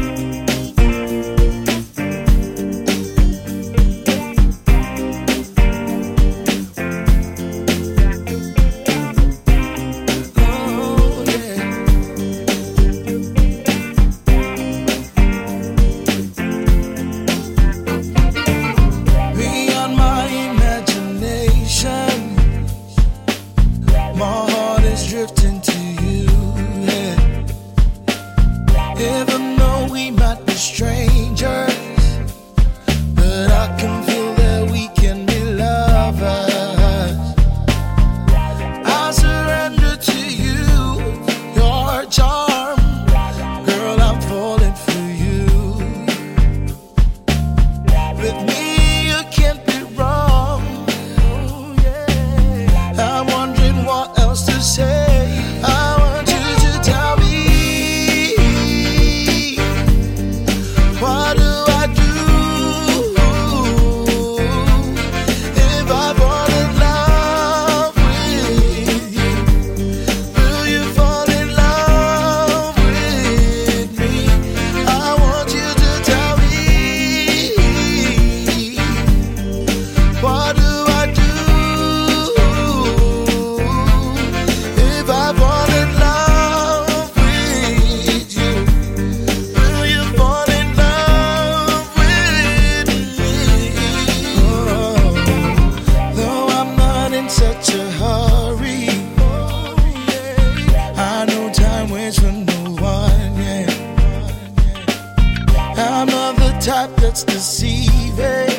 Drifting to you, yeah. Even though we might be strangers, but I can feel that we can be lovers. I surrender to you, your charm, girl. I'm falling for you. With me, you can't be wrong. I'm wondering what else to say. Such a hurry, I know time waits for no one, yeah. I'm not the type that's deceiving.